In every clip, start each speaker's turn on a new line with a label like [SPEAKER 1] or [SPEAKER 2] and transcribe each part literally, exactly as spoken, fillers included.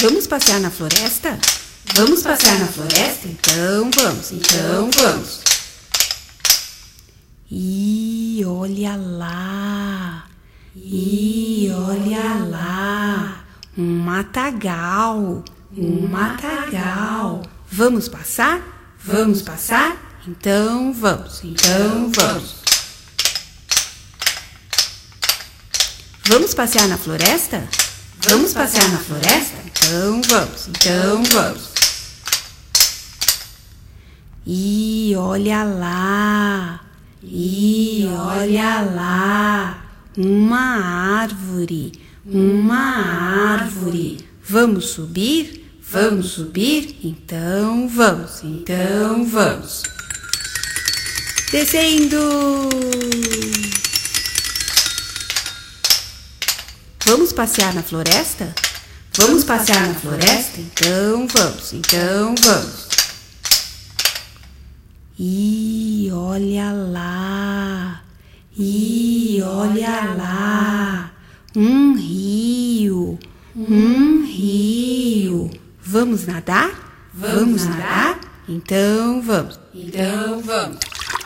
[SPEAKER 1] Vamos passear na floresta? Vamos passear na floresta? Então vamos, então vamos. E olha lá, e olha lá, um matagal, um matagal. Vamos passar? Vamos passar? Então vamos, então vamos. Vamos passear na floresta? Vamos passear na floresta? Então vamos, então vamos. E olha lá, e olha lá, uma árvore, uma árvore. Vamos subir? Vamos subir? Então vamos, então vamos. Descendo. Vamos passear na floresta? Vamos passear na floresta? Então vamos, então vamos. E olha lá, e olha lá, um rio, um rio. Vamos nadar? Vamos nadar? Então vamos, então vamos.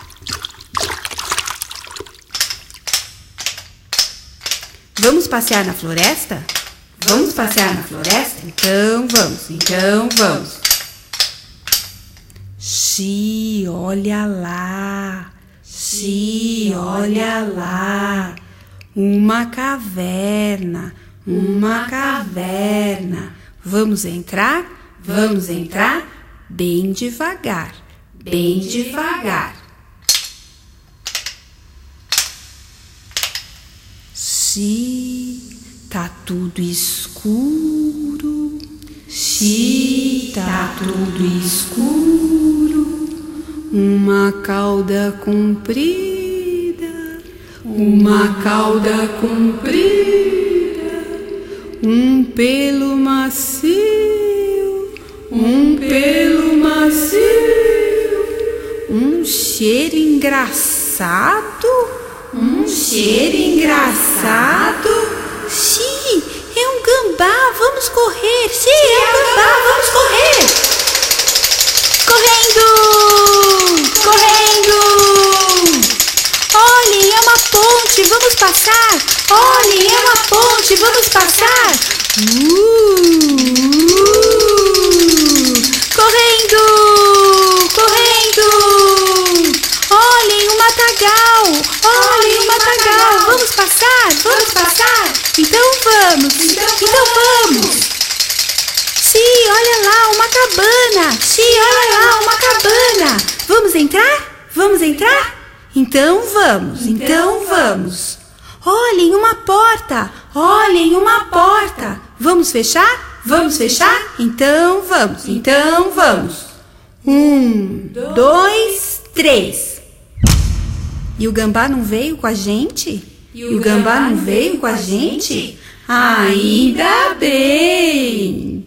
[SPEAKER 1] Vamos passear na floresta? Vamos passear na floresta? Então vamos, então vamos. Xi, olha lá, xi, olha lá, uma caverna, uma caverna. Vamos entrar? Vamos entrar? Bem devagar, bem devagar. Xi, tá tudo escuro. Xi, tá tudo escuro. Uma cauda comprida, uma cauda comprida, um pelo macio, um pelo macio, um cheiro engraçado, um cheiro engraçado. Xi, é um gambá, vamos correr. Xi, é um gambá, vamos correr. Correndo, correndo. Olhem, é uma ponte, vamos passar. Olhem, é uma ponte, vamos passar. Uh, uh, correndo, correndo. Olhem, um matagal. Olhem, um matagal. Vamos passar, vamos passar. Então vamos, então, então vamos. Xi, olha lá, uma cabana. Xi, olha lá, uma cabana. Vamos entrar? Vamos entrar? Então vamos, então vamos. Olhem, uma porta. Olhem, uma porta. Vamos fechar? Vamos fechar? Então vamos, então vamos. Um, dois, três. E o gambá não veio com a gente? E o gambá não veio com a gente? Ainda bem!